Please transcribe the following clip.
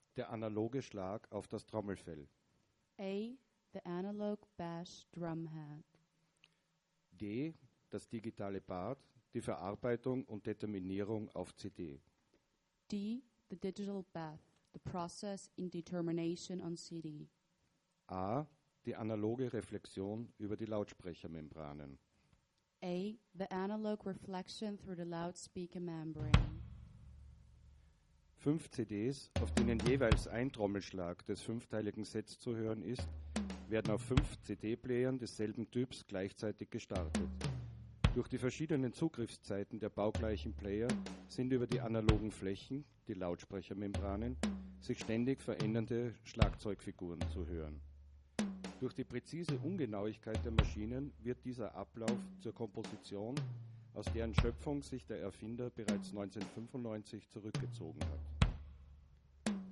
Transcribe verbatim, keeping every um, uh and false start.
Der analoge Schlag auf das Trommelfell. A. The analog bass drumhead. D. Das digitale Bad, die Verarbeitung und Determinierung auf C D. D. The digital bath, the process in determination on C D. A. Die analoge Reflexion über die Lautsprechermembranen. A. The analog reflection through the loudspeaker membrane. Fünf C Ds, auf denen jeweils ein Trommelschlag des fünfteiligen Sets zu hören ist, werden auf fünf C D-Playern desselben Typs gleichzeitig gestartet. Durch die verschiedenen Zugriffszeiten der baugleichen Player sind über die analogen Flächen, die Lautsprechermembranen, sich ständig verändernde Schlagzeugfiguren zu hören. Durch die präzise Ungenauigkeit der Maschinen wird dieser Ablauf zur Komposition, aus deren Schöpfung sich der Erfinder bereits neunzehnhundertfünfundneunzig zurückgezogen hat.